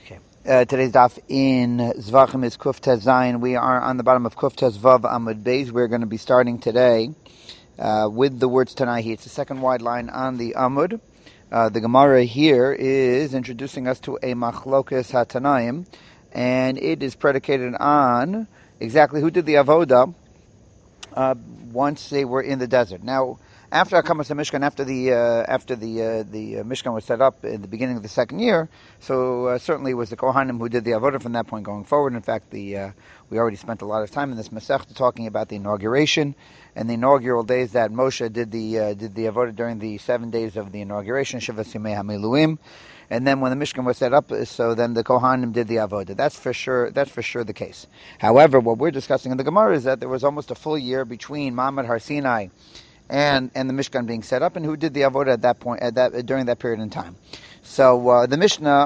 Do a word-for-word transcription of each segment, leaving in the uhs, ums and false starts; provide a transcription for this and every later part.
Okay. Uh, today's daf in Zvachim is Kuf Tez Zayin. We are on the bottom of Kuf Tez Vav Amud Beis. We're going to be starting today uh, with the words Tanahi. It's the second wide line on the Amud. Uh, the Gemara here is introducing us to a Machlokas HaTanaim, and it is predicated on exactly who did the Avoda uh, once they were in the desert. Now, after Akamas Mishkan, after the uh, after the uh, the uh, Mishkan was set up in the beginning of the second year, so uh, certainly it was the Kohanim who did the avodah from that point going forward. In fact, the uh, we already spent a lot of time in this Masechta talking about the inauguration and the inaugural days that Moshe did the uh, did the avodah during the seven days of the inauguration, Shivas Yimei HaMiluim, and then when the Mishkan was set up, so then the Kohanim did the avodah. That's for sure. That's for sure the case. However, what we're discussing in the Gemara is that there was almost a full year between Ma'amad Har Sinai and and the Mishkan being set up, and who did the avodah at that point, at that during that period in time. So uh, the Mishnah,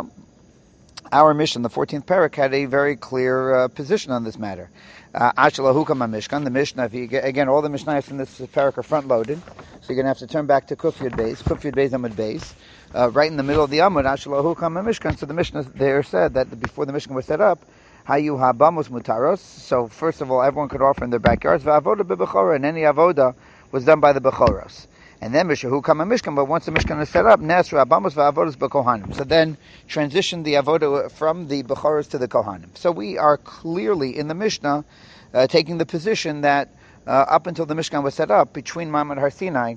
our Mishnah, the fourteenth parak, had a very clear uh, position on this matter. Ashalahu kama Mishkan, the Mishnah. If you get, again, all the Mishnahs in this parak are front loaded, so you're going to have to turn back to Kuf Yud Beis, Kuf Yud Beis Amud Beis, uh, right in the middle of the Amud. Ashalahu kama Mishkan. So the Mishnah there said that before the Mishkan was set up, Hayu habamos mutaros. So first of all, everyone could offer in their backyards. Va'avoda b'bechora, and any avoda was done by the Bechoros. And then Mishahu Kama Mishkan, but once the Mishkan is set up, Nesra Abamos Va'avodas B'Kohanim. So then transition the avodah from the Bechoros to the Kohanim. So we are clearly in the Mishnah uh, taking the position that uh, up until the Mishkan was set up, between Ma'amad Har Sinai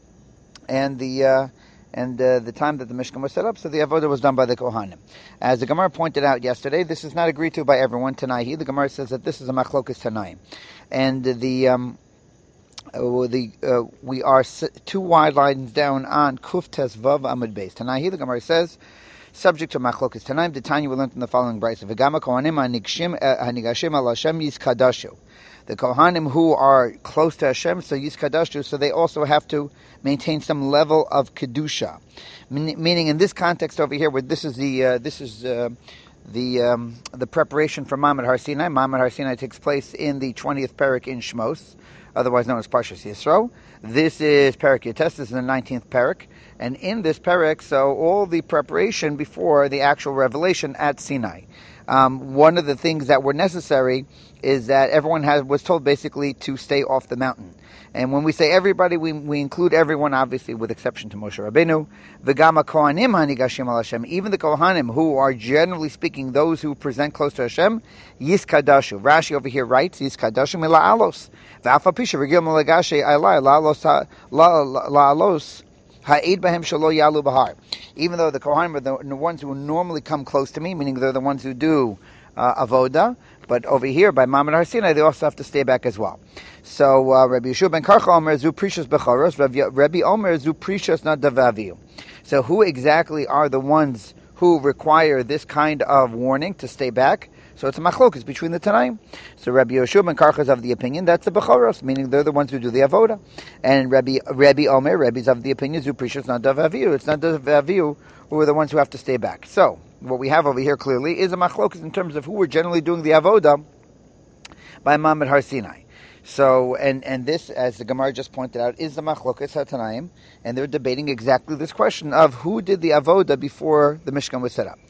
and the uh, and uh, the time that the Mishkan was set up, so the avodah was done by the Kohanim. As the Gemara pointed out yesterday, this is not agreed to by everyone. Tanaihi, the Gemara says that this is a Machlokas Tanaim. And the... Um, Uh, the, uh, we are two wide lines down on Kuf Tes Vav Amud Beis. Tanahi, the Gemara says, subject to Machlokas Tanaim, the Tanya we learned in the following brayso: V'gama Kohanim hanigashim al Hashem yiskadashu. The Kohanim who are close to Hashem, so yiskadashu, so they also have to maintain some level of kedusha. Meaning, in this context over here, where this is the uh, this is uh, the um, the preparation for Ma'amad Har Sinai. Ma'amad Har Sinai takes place in the twentieth parak in Shmos, otherwise known as Parshas Yisro. This is Parak Yates, this is the nineteenth parak, and in this parak, so all the preparation before the actual revelation at Sinai. Um, one of the things that were necessary is that everyone has, was told basically to stay off the mountain. And when we say everybody, we we include everyone, obviously, with exception to Moshe Rabbeinu. V'gama Kohanim hanigashim al Hashem, even the Kohanim, who are generally speaking those who present close to Hashem, yiskadashu. Rashi over here writes, yiskadashu mila'alos. V'afa pisha v'gil malagashe alai la'alos la'alos ha'ed bahem shalo yalu bahar. Even though the Kohanim are the, the ones who normally come close to me, meaning they're the ones who do uh, avoda, but over here by Ma'amad Har Sinai, they also have to stay back as well. So uh, Rabbi Yeshua ben Karcha Omer zu precious bechoros, Rabbi Omer zu precious not davaviu. So who exactly are the ones who require this kind of warning to stay back? So it's a machlokas between the Tanaim. So Rabbi Yeshua ben Karcha is of the opinion that's the bechoros, meaning they're the ones who do the avoda. And Rabbi Rabbi Omer, Rabbi's of the opinion zu precious not davaviu. It's not davaviu who are the ones who have to stay back. So what we have over here clearly is a machlokas in terms of who were generally doing the avoda by Ma'amad Har Sinai. So, and, and this, as the Gemara just pointed out, is the Machlokas HaTanaim, and they're debating exactly this question of who did the avoda before the Mishkan was set up.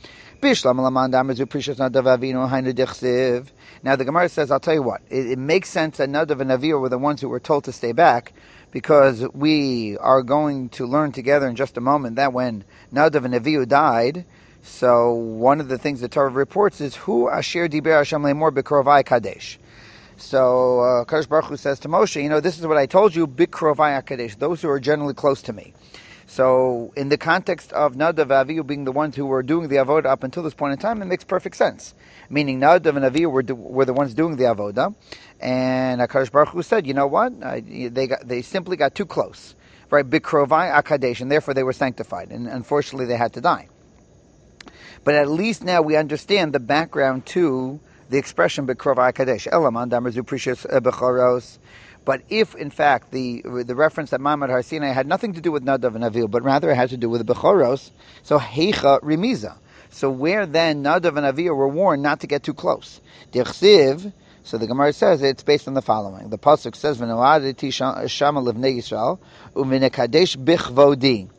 Now the Gemara says, I'll tell you what, it, it makes sense that Nadav and Avihu were the ones who were told to stay back, because we are going to learn together in just a moment that when Nadav and Avihu died, so one of the things the Torah reports is, Hu asher diber Hashem lemor b'krovai kadesh. So uh, Kadosh Baruch Hu says to Moshe, you know, this is what I told you, b'krovai kadesh, those who are generally close to me. So in the context of Nadav and Avihu being the ones who were doing the avodah up until this point in time, it makes perfect sense. Meaning Nadav and Avihu were, do, were the ones doing the avodah, and Kadosh Baruch Hu said, you know what, uh, they got, they simply got too close, right? B'krovai akadesh, and therefore they were sanctified, and unfortunately they had to die. But at least now we understand the background to the expression B'krovai Kadesh. Elaman Damerzu Precious Bechoros. But if, in fact, the the reference that Ma'amad Har Sinai had nothing to do with Nadav and Avihu, but rather it had to do with the Bechoros, so Heicha Remiza. So where then Nadav and Avihu were warned not to get too close? Dichsiv, so the Gemara says it's based on the following. The Pasuk says, V'noadeti Shama Livnei Yisrael, U'minekadesh Bichvodi.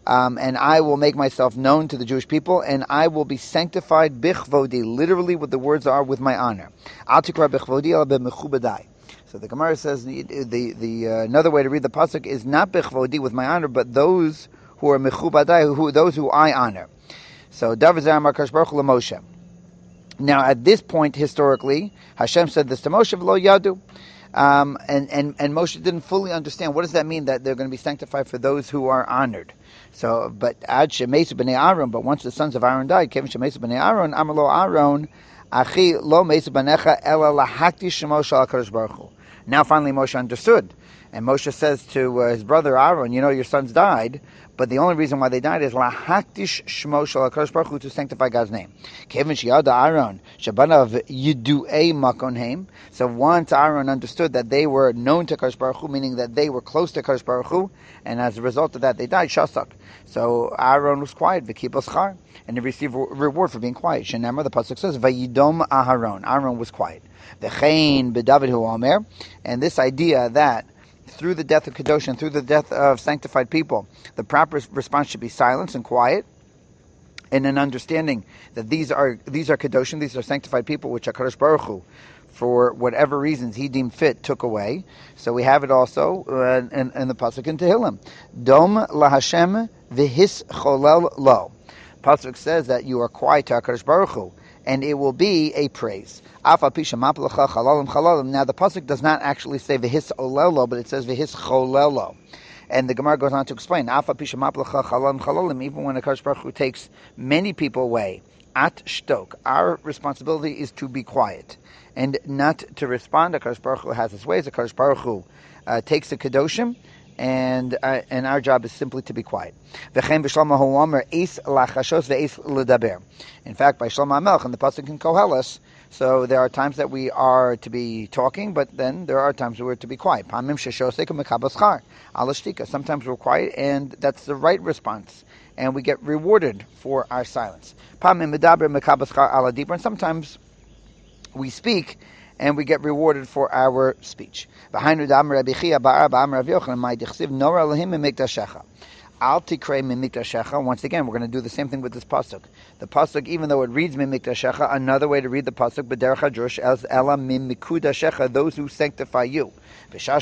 Um, and I will make myself known to the Jewish people, and I will be sanctified bichvodi, literally what the words are, with my honor. Al tikra bichvodi ala b'mechubadai. So the Gemara says the the, the uh, another way to read the pasuk is not bichvodi, with my honor, but those who are mechubadai, who those who I honor. So David Zamar Kadosh Baruch Hu Moshe. Now at this point historically, Hashem said this to Moshe, v'lo yadu. Um, and, and, and Moshe didn't fully understand, what does that mean, that they're going to be sanctified for those who are honored? So, but ad shemesu b'nei Aaron, but once the sons of Aaron died, kevin shemesu b'nei Aaron, amar lo Aaron, achi lo mesu b'necha ela lahakti shemo shel HaKadosh Baruch Hu. Now finally Moshe understood. And Moshe says to uh, his brother Aaron, you know, your sons died, but the only reason why they died is lahaktish shmo shel HaKadosh Baruch Hu, to sanctify God's name. Kevin sheyada Aaron shabanav yiduei makonheim. So once Aaron understood that they were known to Kadosh Baruch Hu, meaning that they were close to Kadosh Baruch Hu, and as a result of that they died, shasak. So Aaron was quiet, v'kibos char, and he received a reward for being quiet. Shenamar, the pasuk says, vayidom Aharon. Aaron was quiet. V'chein b'David hu omer, and this idea that through the death of Kadosh and through the death of sanctified people, the proper response should be silence and quiet, and an understanding that these are these are Kadoshim, these are sanctified people, which HaKadosh Baruch Hu, for whatever reasons he deemed fit, took away. So we have it also uh, in, in the pasuk in Tehillim, Dom lahashem v'his cholel lo. Pasuk says that you are quiet to HaKadosh Baruch Hu, and it will be a praise. Now the pasuk does not actually say v'his olelo, but it says v'his cholelo. And the Gemara goes on to explain, even when the HaKadosh Baruch Hu takes many people away, at shtok, our responsibility is to be quiet and not to respond. The HaKadosh Baruch Hu has his ways. The HaKadosh Baruch Hu uh, takes the Kedoshim, and uh, and our job is simply to be quiet. In fact, by Shlomo HaMelech, and the pasuk in Koheles, so there are times that we are to be talking, but then there are times we're to be quiet. Sometimes we're quiet, and that's the right response, and we get rewarded for our silence. And sometimes we speak, and we get rewarded for our speech. Once again, we're going to do the same thing with this pasuk. The pasuk, even though it reads Mimikdashecha, another way to read the pasuk, B'derech HaDrush, as Ela Mimikudashecha, those who sanctify you. When the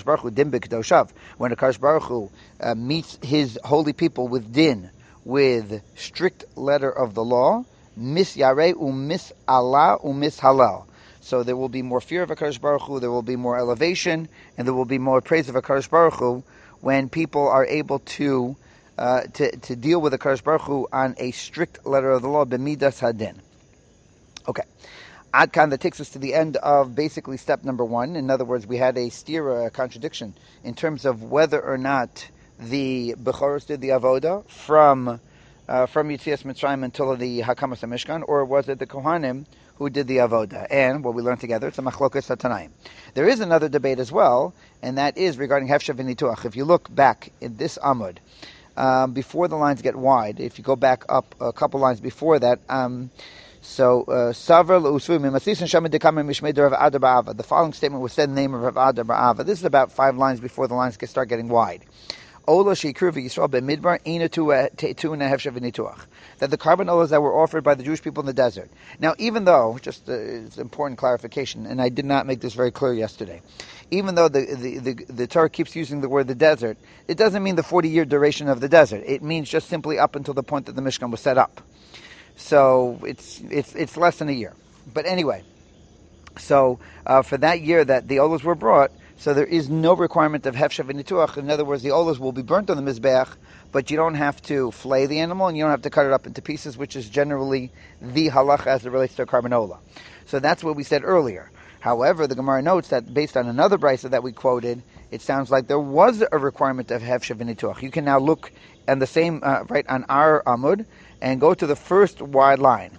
HaKadosh Baruch Hu uh, meets his holy people with din, with strict letter of the law, mis yareh umis Allah umis halal. So there will be more fear of HaKadosh Baruch Hu, there will be more elevation, and there will be more praise of HaKadosh Baruch Hu when people are able to uh, to, to deal with HaKadosh Baruch Hu on a strict letter of the law, b'midas hadin. Okay. Adkan, that takes us to the end of basically step number one. In other words, we had a stira, a contradiction, in terms of whether or not the Bechoros did the avoda from uh, from Yetzias Mitzrayim until the Hakamas HaMishkan, or was it the Kohanim who did the avoda? And what we learned together, it's a machlokas haTanaim. There is another debate as well, and that is regarding hefsher v'nituach. If you look back in this amud, um, before the lines get wide, if you go back up a couple lines before that, um, so Savra l'usvu mimasis and shamed dekamer mishmei de Rav Adar Ba'ava. The following statement was said in the name of Rav Adar Ba'ava. This is about five lines before the lines start getting wide. Ola sheikru v'Yisrael be'midbar ina tu tu and hefsher v'nituach. That the carbon olas that were offered by the Jewish people in the desert. Now, even though, just uh, it's an important clarification, and I did not make this very clear yesterday, even though the, the, the, the Torah keeps using the word the desert, it doesn't mean the forty-year duration of the desert. It means just simply up until the point that the Mishkan was set up. So it's it's it's less than a year. But anyway, so uh, for that year that the olas were brought, so there is no requirement of hefsher v'nituach. In other words, the olas will be burnt on the mizbeach, but you don't have to flay the animal, and you don't have to cut it up into pieces, which is generally the halacha as it relates to a carbon ola. So that's what we said earlier. However, the Gemara notes that based on another brisa that we quoted, it sounds like there was a requirement of hefsher v'nituach. You can now look on the same, uh, right, on our amud, and go to the first wide line.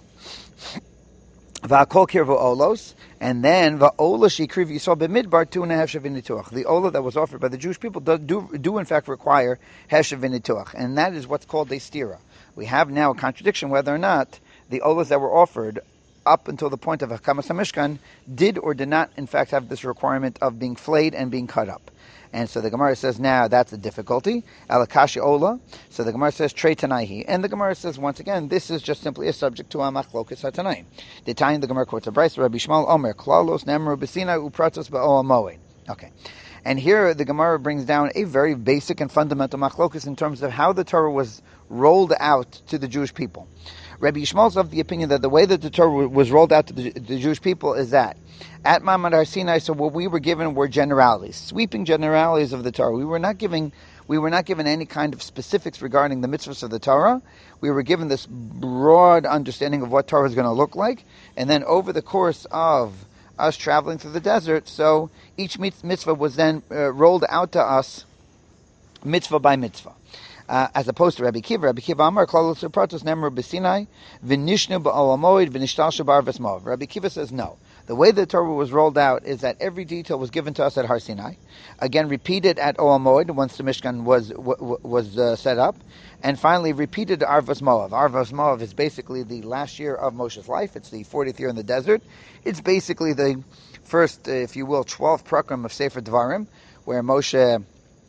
Va'akol kirvu olos, and then va'ola shikriv Yisrael b'midbar tu and a hefsher v'nituach. The ola that was offered by the Jewish people do, do, do in fact require hefsher v'nituach, and that is what's called a stira. We have now a contradiction whether or not the olas that were offered up until the point of Hakamas HaMishkan did or did not in fact have this requirement of being flayed and being cut up. And so the Gemara says, now that's a difficulty. Alakashi Ola. So the Gemara says, Trei Tanaihi. And the Gemara says, once again, this is just simply a subject to a Machlokas HaTanaim. The time the Gemara quotes a Bryce, Rabbi Shmuel Omer, Klalos Nemru B'Sinai Upratos Ba'oa Moed. Okay. And here the Gemara brings down a very basic and fundamental Machlokas in terms of how the Torah was rolled out to the Jewish people. Rabbi Yishmael is of the opinion that the way that the Torah was rolled out to the, the Jewish people is that at Ma'amad Har Sinai, so what we were given were generalities, sweeping generalities of the Torah. We were not giving, we were not given any kind of specifics regarding the mitzvahs of the Torah. We were given this broad understanding of what Torah is going to look like, and then over the course of us traveling through the desert, so each mitzvah was then uh, rolled out to us, mitzvah by mitzvah. Uh, as opposed to Rabbi Kiva. Rabbi Kiva Amar, Klalos Upratos Nemru B'Sinai, V'nishnu Ba'ol Moed, V'nishtal Shabar V'smov. Rabbi Kiva says no. The way the Torah was rolled out is that every detail was given to us at Har Sinai, again repeated at Ohel Moed once the Mishkan was w- was uh, set up, and finally repeated at Arvas Moav. Arvas Moav is basically the last year of Moshe's life. It's the fortieth year in the desert. It's basically the first, uh, if you will, twelfth prakram of Sefer Dvarim, where Moshe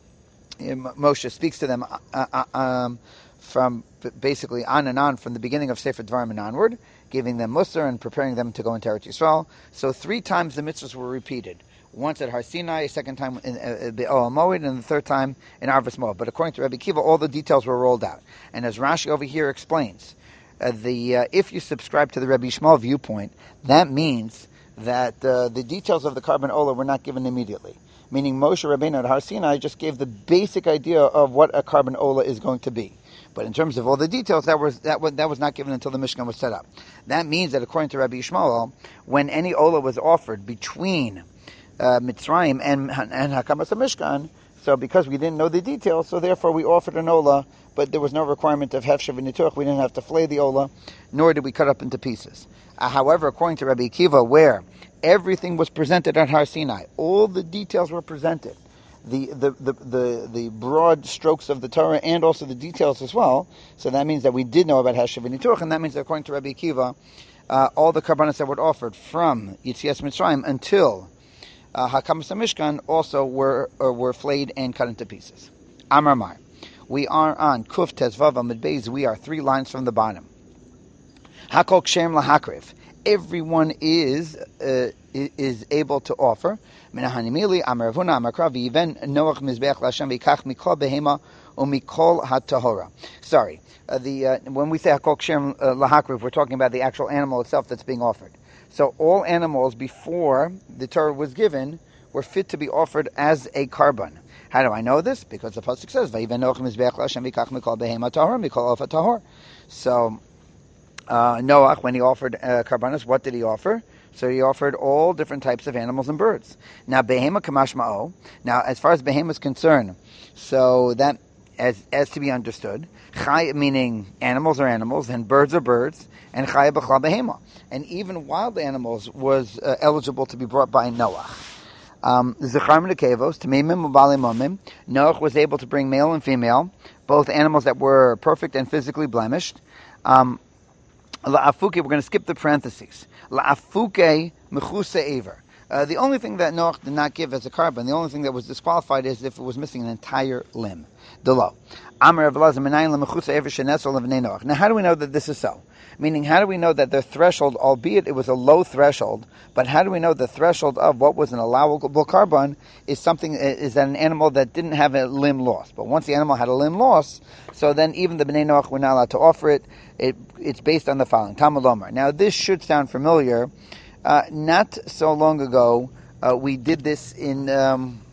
Moshe speaks to them uh, uh, um, from basically on and on from the beginning of Sefer Dvarim and onward, giving them Musar and preparing them to go into Eretz Yisrael. So three times the mitzvahs were repeated. Once at Har Sinai, a second time in Ohel Moed, and the third time in Arvas Moav. But according to Rabbi Kiva, all the details were rolled out. And as Rashi over here explains, uh, the uh, if you subscribe to the Rabbi Shmuel viewpoint, that means that uh, the details of the Karban Ola were not given immediately. Meaning Moshe Rabbeinu at Har Sinai just gave the basic idea of what a Karban Ola is going to be. But in terms of all the details, that was that was, that was not given until the Mishkan was set up. That means that according to Rabbi Yishmael, when any Ola was offered between uh, Mitzrayim and, and Hakamas HaMishkan, so because we didn't know the details, so therefore we offered an Ola, but there was no requirement of Hefshev and Nituch. We didn't have to flay the Ola, nor did we cut up into pieces. Uh, however, according to Rabbi Akiva, where everything was presented at Har Sinai, all the details were presented, the the, the, the the broad strokes of the Torah and also the details as well. So that means that we did know about Heshev and Nituch, and that means that according to Rabbi Akiva, uh, all the karbanos that were offered from Yitzias Mitzrayim until uh, Hakamas HaMishkan also were uh, were flayed and cut into pieces. Amar Mar. We are on Kuf Tezvav Amud Beis. We are three lines from the bottom. Hakol Kshem Lahakriv. Everyone is uh, is able to offer. Minahanimili Amar Ravuna Amar Kravi even Noach Mizbeach Lashem Vikach Mikol Behema Umikol HaTahora. Sorry, uh, the uh, when we say Hakol Kshem Lahakriv, we're talking about the actual animal itself that's being offered. So all animals before the Torah was given were fit to be offered as a karban. How do I know this? Because the pasuk says Vayiven Noach Mizbeach Lashem Vikach Mikol Behema Tahora Mikol Alfa Tahor. So Uh, Noach, when he offered uh, karbanos, what did he offer? So he offered all different types of animals and birds. Now, behema kamash ma'o. Now, as far as behema is concerned, so that, as as to be understood, chay meaning animals are animals, and birds are birds, and chay b'chla behema. And even wild animals was uh, eligible to be brought by Noach. Zechar Menekevos, Tamimim Ubali Momim. Noach was able to bring male and female, both animals that were perfect and physically blemished. Um, La'afuke, we're going to skip the parentheses. La'afuke mechuse ever. Uh, the only thing that Noach did not give as a karban, the only thing that was disqualified is if it was missing an entire limb. Delo. Amar Avlaz Menayin lemechuse ever shenesol levnei Noach. Now, how do we know that this is so? Meaning, how do we know that the threshold, albeit it was a low threshold, but how do we know the threshold of what was an allowable karban is something is that an animal that didn't have a limb loss? But once the animal had a limb loss, so then even the Bnei Noach were not allowed to offer it. It it's based on the following. Talmud Lomar. Now, this should sound familiar. Uh, not so long ago, uh, we did this in um,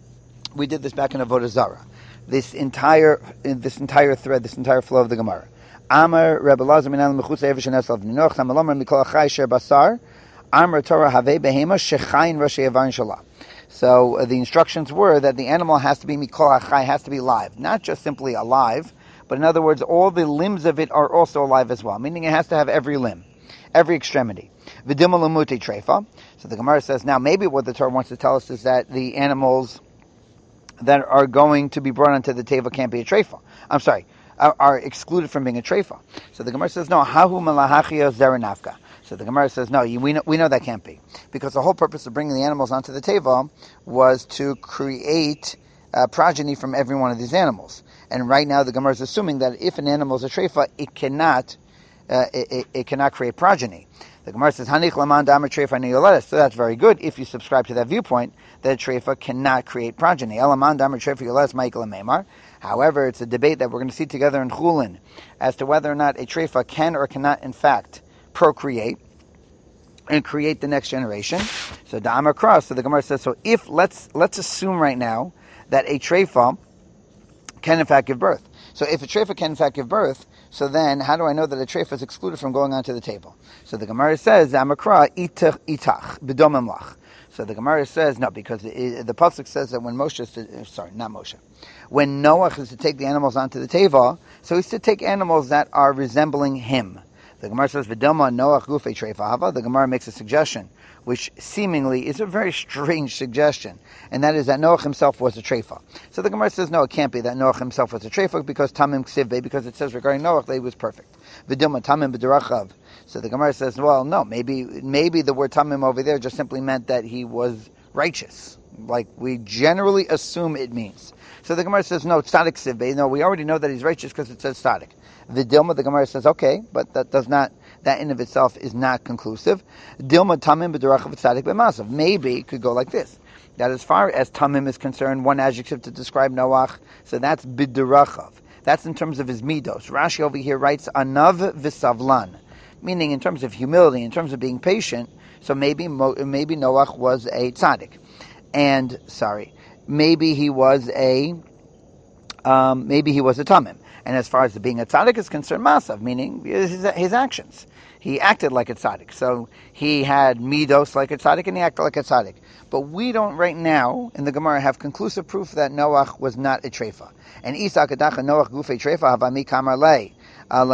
we did this back in Avodah Zarah. This entire this entire thread, this entire flow of the Gemara. Amar Rebbe Lazar Minan Mechutz Evish Nesel V'Ninoch Tamalomar Mikol Achai Sher Basar Amar Torah Havei Behema Shechayin Rashi Avarin Shalah. So uh, the instructions were that the animal has to be Mikol Achai, has to be live, not just simply alive, but in other words, all the limbs of it are also alive as well, meaning it has to have every limb, every extremity. V'Dimel Umuti Treifa. So the Gemara says, now maybe what the Torah wants to tell us is that the animals that are going to be brought onto the teva can't be a treifa. I'm sorry. Are excluded from being a treifa. So the Gemara says, no, hahu malahachia zeranafka. So the Gemara says, no, we know, we know that can't be. Because the whole purpose of bringing the animals onto the teva was to create uh, progeny from every one of these animals. And right now the Gemara is assuming that if an animal is a treifa, it cannot, uh, it, it, it cannot create progeny. The Gemara says, Hanich laman damer treifa neoletis. So that's very good if you subscribe to that viewpoint that a treifa cannot create progeny. Elaman damer treifa neoletis ma'ikla meimar. However, it's a debate that we're going to see together in Chulin as to whether or not a treifa can or cannot, in fact, procreate and create the next generation. So the Amar cross. So the Gemara says, so if let's let's assume right now that a treifa can in fact give birth. So if a treifa can in fact give birth, so then how do I know that a treifa is excluded from going onto the table? So the Gemara says, Amakra itach itach b'domem lach. So the Gemara says, no, because the, the pasuk says that when Moshe, is to, sorry, not Moshe, when Noah is to take the animals onto the teva, so he's to take animals that are resembling him. The Gemara says, V'doma Noach gufei treifa hava. The Gemara makes a suggestion, which seemingly is a very strange suggestion, and that is that Noach himself was a treifa. So the Gemara says, no, it can't be that Noach himself was a treifa because tamim ksivbe, because it says regarding Noach that he was perfect. V'doma tamim b'derachav. So the Gemara says, well, no, maybe maybe the word tamim over there just simply meant that he was righteous, like we generally assume it means. So the Gemara says, no, tzadik sivbe. No, we already know that he's righteous because it says tzadik. The Dilma, the Gemara says, okay, but that does not, that in of itself is not conclusive. Dilma tamim b'derachav tzadik b'masav. Maybe it could go like this. That as far as tamim is concerned, one adjective to describe Noach, so that's b'derachav. That's in terms of his midos. Rashi over here writes, anav v'savlan. Meaning in terms of humility, in terms of being patient, so maybe maybe Noach was a tzaddik. And, sorry, maybe he was a, um, maybe he was a tamim. And as far as being a tzaddik is concerned, masav, meaning his, his actions. He acted like a tzaddik. So he had midos like a tzaddik and he acted like a tzaddik. But we don't right now, in the Gemara, have conclusive proof that Noach was not a treifa. And Isa kadacha Noach gufei treifa havami kamar lei. But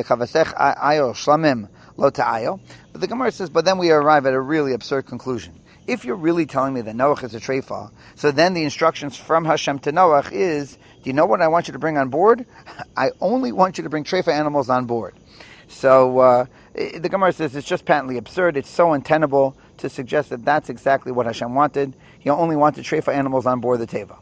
the Gemara says, but then we arrive at a really absurd conclusion. If you're really telling me that Noach is a treifa, so then the instructions from Hashem to Noach is, do you know what I want you to bring on board? I only want you to bring treifa animals on board. So uh, the Gemara says it's just patently absurd. It's so untenable to suggest that that's exactly what Hashem wanted. He only wanted treifa animals on board the teva.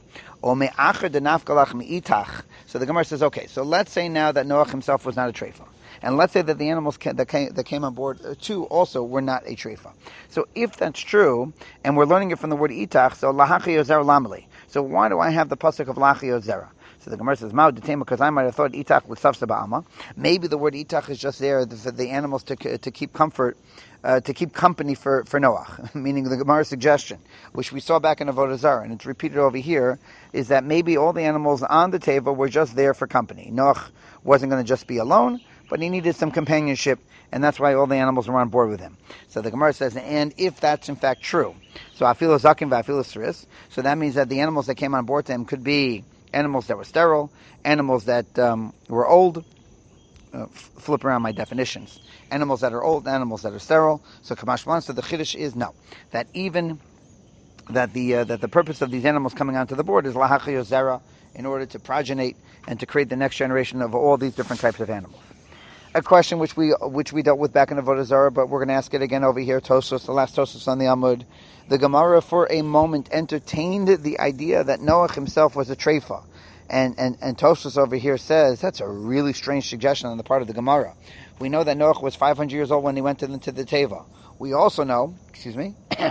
So the Gemara says, okay, so let's say now that Noach himself was not a treifa. And let's say that the animals ca- that, came, that came on board uh, too also were not a treifa. So if that's true, and we're learning it from the word itach, so lahachi yozer lamali. So why do I have the pasuk of lahachi yozera? So the Gemara says, Mao detema, because I might have thought itach with safsa ba'alma. Maybe the word itach is just there for the animals to to keep comfort, uh, to keep company for, for Noach. Meaning the Gemara's suggestion, which we saw back in Avodah Zarah, and it's repeated over here, is that maybe all the animals on the table were just there for company. Noach wasn't going to just be alone, but he needed some companionship, and that's why all the animals were on board with him. So the Gemara says, and if that's in fact true, so afilu zakim v'afilu seris, so that means that the animals that came on board to him could be animals that were sterile, animals that um, were old, uh, f- flip around my definitions, animals that are old, animals that are sterile. So Kamash Malan, so the Chiddush is no, that even that the uh, that the purpose of these animals coming onto the board is lahachi yozera, in order to progenate and to create the next generation of all these different types of animals. A question which we which we dealt with back in Avodah Zarah, but we're going to ask it again over here. Tosos, the last Tosos on the Amud. The Gemara for a moment entertained the idea that Noach himself was a treifa. And, and, and Tosos over here says, that's a really strange suggestion on the part of the Gemara. We know that Noach was five hundred years old when he went into the Teva. We also know, excuse me, that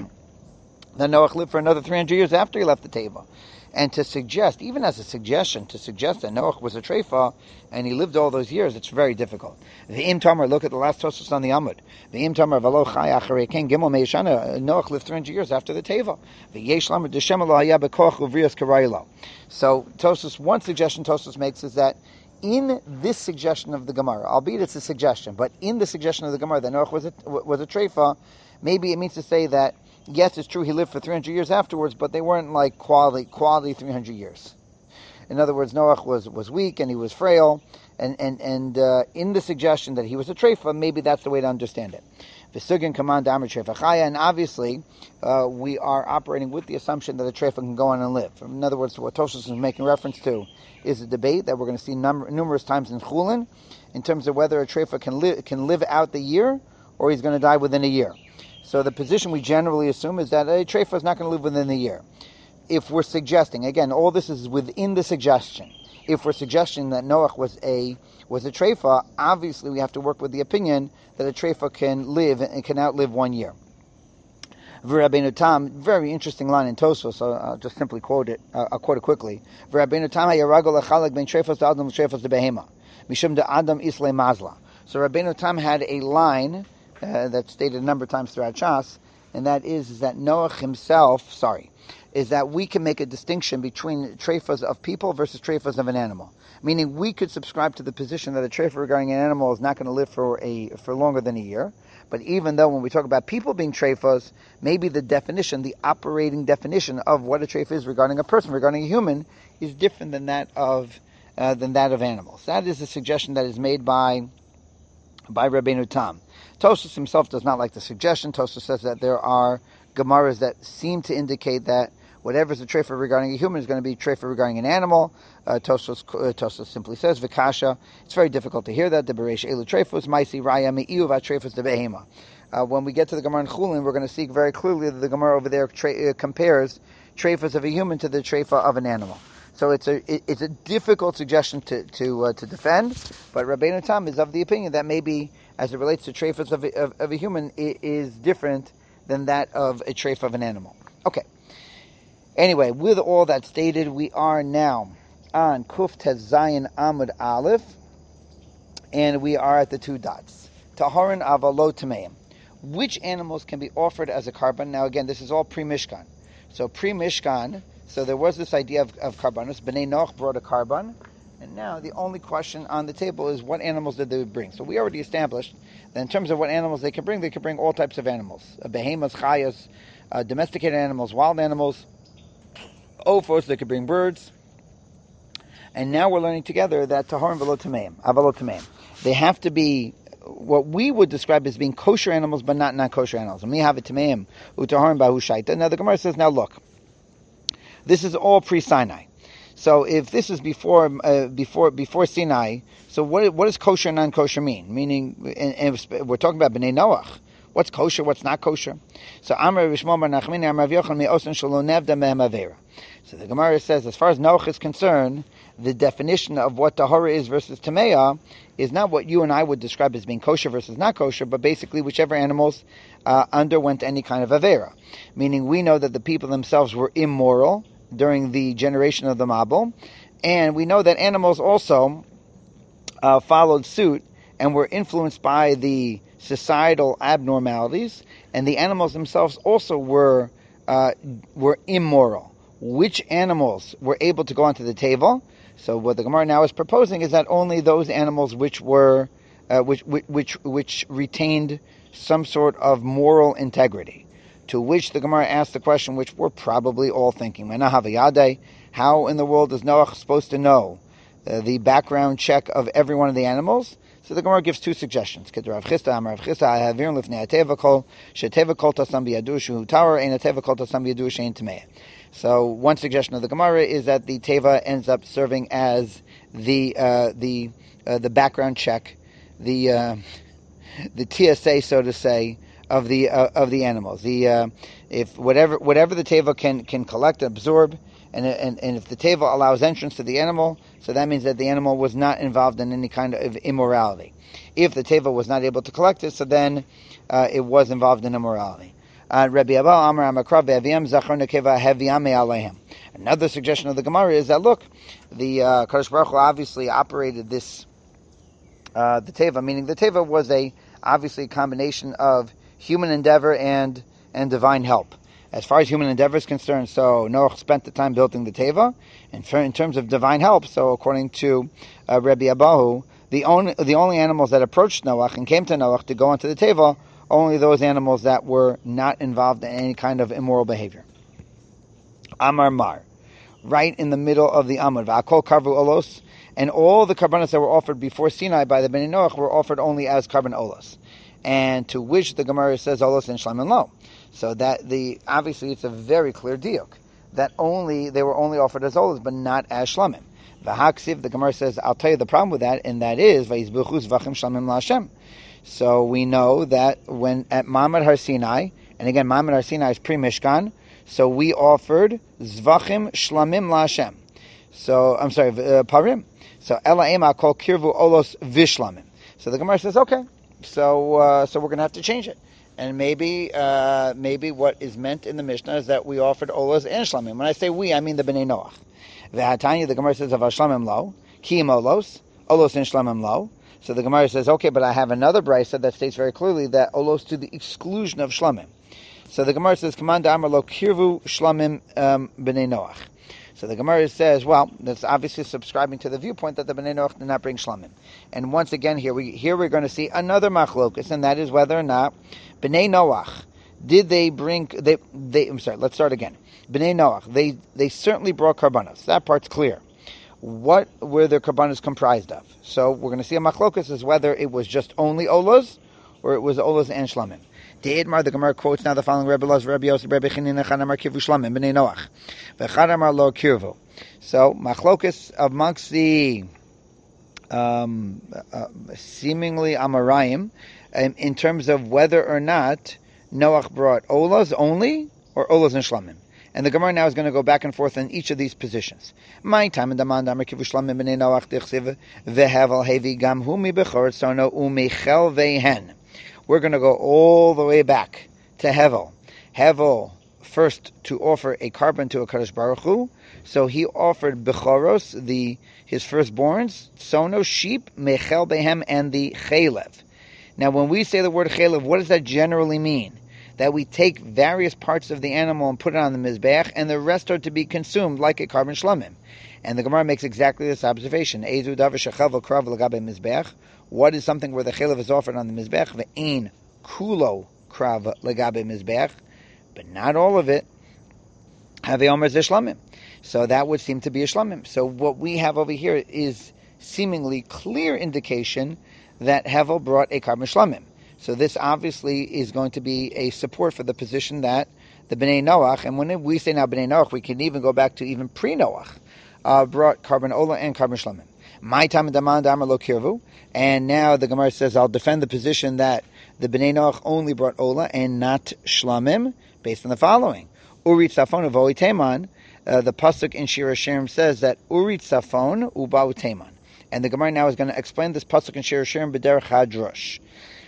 Noach lived for another three hundred years after he left the Teva. And to suggest, even as a suggestion, to suggest that Noach was a treifa and he lived all those years, it's very difficult. The Im Tamar, look at the last Tosos on the Amud. The Im Tamar, V'lo chai acharei ken gimel meishana, Noach lived three hundred years after the Teva. V'yesh lamer d'shem lo haya bekoch uvrias karaylo. So Tosos, one suggestion Tosos makes is that in this suggestion of the Gemara, albeit it's a suggestion, but in the suggestion of the Gemara that Noach was a, was a treifa, maybe it means to say that yes, it's true he lived for three hundred years afterwards, but they weren't like quality quality three hundred years. In other words, Noach was, was weak and he was frail, and and and uh, in the suggestion that he was a treifa, maybe that's the way to understand it. V'sugin command amar treifa chaya, and obviously uh, we are operating with the assumption that a treifa can go on and live. In other words, what Tosos is making reference to is a debate that we're going to see num- numerous times in Chulin, in terms of whether a treifa can live can live out the year or he's going to die within a year. So the position we generally assume is that a treifa is not going to live within the year. if we're suggesting, again, all this is within the suggestion. If we're suggesting that Noach was a was a treifa, obviously we have to work with the opinion that a treifa can live and can outlive one year. V'Rabbeinu Tam, very interesting line in Tosfos, so I'll just simply quote it. Uh, I'll quote it quickly. V'Rabbeinu Tam hayaragol lechalek ben treifos to adam treifos to behema, mishum de adam isle mazla. So Rabbeinu Tam had a line uh, that's stated a number of times throughout Shas, and that is, is that Noach himself, sorry, is that we can make a distinction between treifas of people versus treifas of an animal. Meaning we could subscribe to the position that a treifa regarding an animal is not going to live for a for longer than a year. But even though when we talk about people being treifas, maybe the definition, the operating definition of what a treifa is regarding a person, regarding a human, is different than that of uh, than that of animals. That is a suggestion that is made by by Rabbeinu Tam. Tosfos himself does not like the suggestion. Tosfos says that there are Gemaras that seem to indicate that whatever is a treifa regarding a human is going to be treifa regarding an animal. Uh, Tosfos, uh, Tosfos simply says, Vikasha. It's very difficult to hear that. The Beresh Elu treifos, Maisi Raya Me'iu Va treifos de Behema. When we get to the Gemara in Chulin, we're going to see very clearly that the Gemara over there tra- uh, compares treifas of a human to the treifa of an animal. So it's a it, it's a difficult suggestion to to uh, to defend, but Rabbeinu Tam is of the opinion that maybe, as it relates to treifas of, of, of a human, it is different than that of a treifa of an animal. Okay. Anyway, with all that stated, we are now on Kuf Tez Zayin Amud Aleph, and we are at the two dots. Taharin Avalo Tameim. Which animals can be offered as a carbon? Now again, this is all pre-Mishkan. So pre-Mishkan, so there was this idea of, of carbonos. Bnei Noach brought a carbon, and now the only question on the table is what animals did they bring. So we already established that in terms of what animals they can bring, they can bring all types of animals. Uh, behemoths, chayas, uh, domesticated animals, wild animals, ophos, they could bring birds. And now we're learning together that taharim v'lo tameim, avalo tameim. They have to be what we would describe as being kosher animals, but not non-kosher animals. And we have a tameim utaharim bahu shaita. Now the Gemara says, now look, this is all pre-Sinai. So if this is before uh, before before Sinai, so what what does kosher and non-kosher mean? Meaning, and, and we're talking about Bnei Noach. What's kosher? What's not kosher? So Amar Rishmon Bar Nachmani Amar Rav Yochanan Me'osan Shelo Nevda Mehem Avera. So the Gemara says, as far as Noach is concerned, the definition of what tahara is versus tameya is not what you and I would describe as being kosher versus not kosher, but basically whichever animals uh, underwent any kind of avera. Meaning, we know that the people themselves were immoral during the generation of the Mabul, and we know that animals also uh, followed suit and were influenced by the societal abnormalities, and the animals themselves also were uh, were immoral. Which animals were able to go onto the table? So what the Gemara now is proposing is that only those animals which were uh, which, which which which retained some sort of moral integrity. To which the Gemara asked the question, which we're probably all thinking, how in the world is Noach supposed to know uh, the background check of every one of the animals? So the Gemara gives two suggestions. So one suggestion of the Gemara is that the teva ends up serving as the uh, the uh, the background check, the uh, the T S A, so to say, of the uh, of the animals. The uh, if whatever whatever the teva can can collect and absorb, and and and if the teva allows entrance to the animal, so that means that the animal was not involved in any kind of immorality. If the teva was not able to collect it, so then uh, it was involved in immorality. Uh, Rabbi Abba Amar Amakrav Ve'aviyam Zachar Nekeva Heviame Alehem. Another suggestion of the Gemara is that look, the uh, Kadosh Baruch Hu obviously operated this uh, the teva, meaning the teva was a obviously a combination of human endeavor and and divine help. As far as human endeavor is concerned, so Noach spent the time building the teva, and for, in terms of divine help, so according to uh, Rabbi Abahu, the only the only animals that approached Noach and came to Noach to go into the teva, only those animals that were not involved in any kind of immoral behavior. Amar Mar, right in the middle of the Amud, V'akol karvu olos, and all the karbanos that were offered before Sinai by the Bnei Noach were offered only as karban olos, and to which the Gemara says olos and shlam and lo. So that the obviously it's a very clear diuk that only they were only offered as olos, but not as shlamim. V'haksiv, the Gemara says, I'll tell you the problem with that, and that is v'yizbuchus v'achim shlamim la'Hashem. So we know that when at Ma'amad Har Sinai, and again Ma'amad Har Sinai is pre-Mishkan, So we offered zvachim shlamim laHashem. So I'm sorry, uh, parim. So ela ema kol kirvu olos vishlamim. So the Gemara says, okay, so uh, so we're going to have to change it. And maybe uh, maybe what is meant in the Mishnah is that we offered olos and shlamim. When I say we, I mean the Bnei Noach. V'hatanya, the Gemara says, of shlamim lo, ki im olos, olos and shlamim lo. So the Gemara says, okay, but I have another brisa that states very clearly that olos to the exclusion of shlamim. So the Gemara says, Kamanda Amar lo kirvu shlamim um, Bnei Noach. So the Gemara says, well, that's obviously subscribing to the viewpoint that the Bnei Noach did not bring shlamim. And once again, here we here we're going to see another machlokus, and that is whether or not Bnei Noach, did they bring, they, they, I'm sorry, let's start again. Bnei Noach, they, they certainly brought karbanos. That part's clear. What were their karbanos comprised of? So we're going to see a machlokus is whether it was just only olos, or it was olos and shlamim. The Idmar, the Gemara quotes now the following: Rebbe Loz, Rebbe Yosef, Rebbe Chanina, Chanamar Kirvu Shlamim, Bnei Noach, V'chadamar Lo Kirvu. So machlokus amongst the um, uh, seemingly Amarayim, um, in terms of whether or not Noach brought olas only or olas and shlamim. And the Gemara now is going to go back and forth in each of these positions. My time in the mandamar Kirvu Shlamim Bnei Noach dichsiv vehevel hevi gam hu mi bechor sono umechel vehen. We're going to go all the way back to Hevel. Hevel, first to offer a carbon to a Kadosh Baruch Hu. So he offered Bechoros, the his firstborns, Sono, sheep, Mechel Behem, and the Chelev. Now when we say the word Chelev, what does that generally mean? That we take various parts of the animal and put it on the Mizbeach, and the rest are to be consumed like a carbon shlamim. And the Gemara makes exactly this observation. Ezu davar shechavel krav legabe Mizbeach. What is something where the chelev is offered on the Mizbeach? Ve'ein kulo krav legabe Mizbeach. But not all of it. Have a omer shlamim. So that would seem to be a shlamim. So what we have over here is seemingly clear indication that Hevel brought a carbon shlamim. So this obviously is going to be a support for the position that the Bnei Noach, and when we say now Bnei Noach, we can even go back to even pre-Noach, uh, brought carbon ola and carbon shlamim. My time in Daman Damar Lo Kirvu, and now the Gemara says, I'll defend the position that the Bnei Noach only brought ola and not shlamim, based on the following. Urit Safon Uvoi Teman, uh, the pasuk in Shir Hashirim says that Urit Safon Ubau Teman. And the Gemara now is going to explain this pasuk in Shir Hashirim B'derech HaDrosh.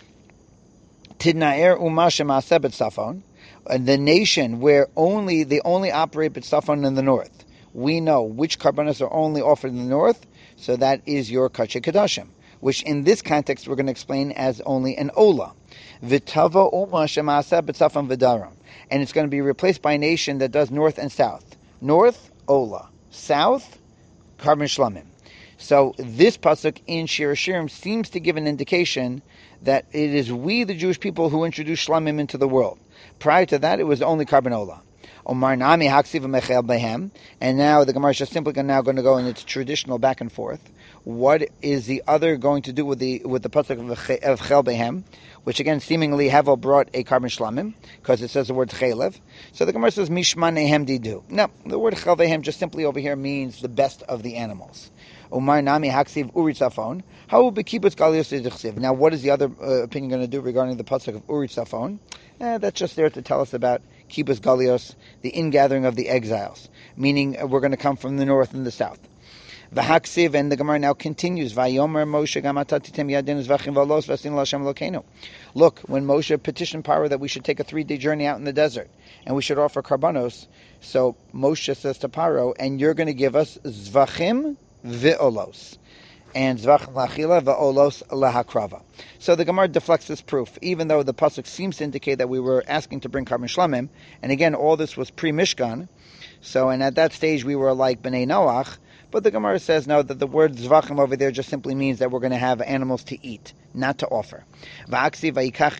Tidnaer Umashem Aseh B'Safon, the nation where only they only operate B'Safon in the north. We know which karbanos are only offered in the north, so that is your Kachei Kadashim, which in this context we're going to explain as only an Ola. V'tava Umashem Aseh B'Safon V'daram. And it's going to be replaced by a nation that does north and south. North, Ola. South, carbon shlamim. So this pasuk in Shir Hashirim seems to give an indication that it is we, the Jewish people, who introduced shlamim into the world. Prior to that, it was only carbon ola. Omar nami haksiv mechel behem, and now the Gemara is just simply now going to go in its traditional back and forth. What is the other going to do with the with the pasuk of chel behem, which again seemingly Hevel brought a carbon shlamim because it says the word chelev. So the Gemara says mishma nehem didu. No, the word chel behem just simply over here means the best of the animals. Umar nami haksiv urit safon. How be kibbutz galios edichsiv? Now, what is the other uh, opinion going to do regarding the pasuk of urit safon? Eh, that's just there to tell us about kibbutz galios, the ingathering of the exiles, meaning uh, we're going to come from the north and the south. V'haksiv, and the Gemara now continues. Vayomer Moshe gamatatitem yadin zvachim valos v'asin l'Hashem Elokeinu. Look, when Moshe petitioned Paro that we should take a three-day journey out in the desert and we should offer karbanos, so Moshe says to Paro, and you're going to give us zvachim v'olos, and zvachim lachila v'olos lahakrava. So the Gemara deflects this proof, even though the pasuk seems to indicate that we were asking to bring carbon shlamim, and again, all this was pre-Mishkan. So, and at that stage we were like Bnei Noach. But the Gemara says no, that the word zvachim over there just simply means that we're going to have animals to eat, not to offer. The